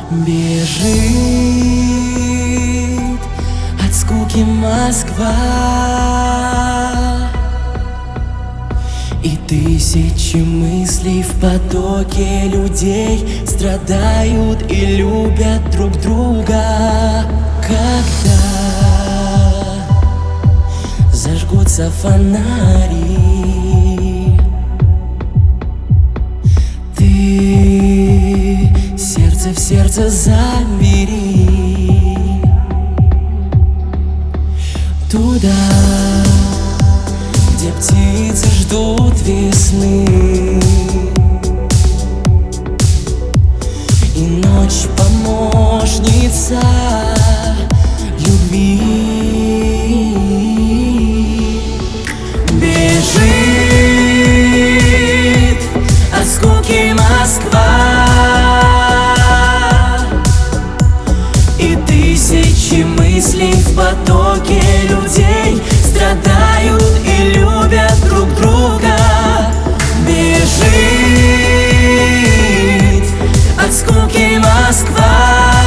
Бежит от скуки Москва, и тысячи мыслей в потоке людей страдают и любят друг друга. Когда зажгутся фонари, ты сердце в сердце забери туда, где птицы ждут весны, и ночь помощница любви. Бежит от скуки Москва, и тысячи мыслей в потоке людей страдают и любят друг друга. Бежит от скуки Москва,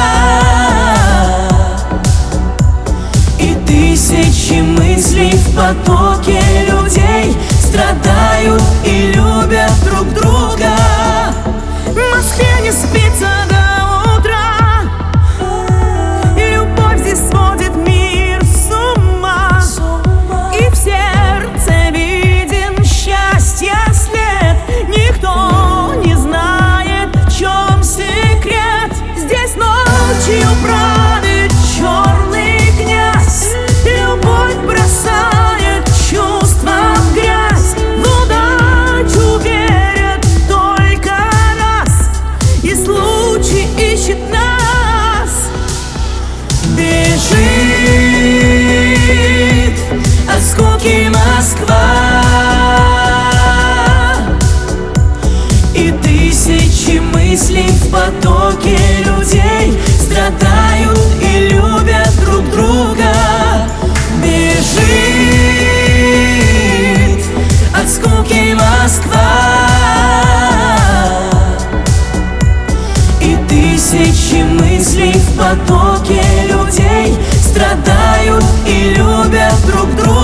и тысячи мыслей в потоке людей страдают и любят друг друга. В Москве не спится до утра, любовь здесь сводит мир с ума, и в сердце виден счастья след. Никто не знает, в чем секрет. Здесь ночью правит черный князь, любовь бросает чувства в грязь. В удачу верят только раз, и случай ищет нас. Бежит от скуки Москва, и тысячи мыслей в потоке людей страдают и любят друг друга. Бежит от скуки Москва, и тысячи мыслей в потоке людей страдают и любят друг друга.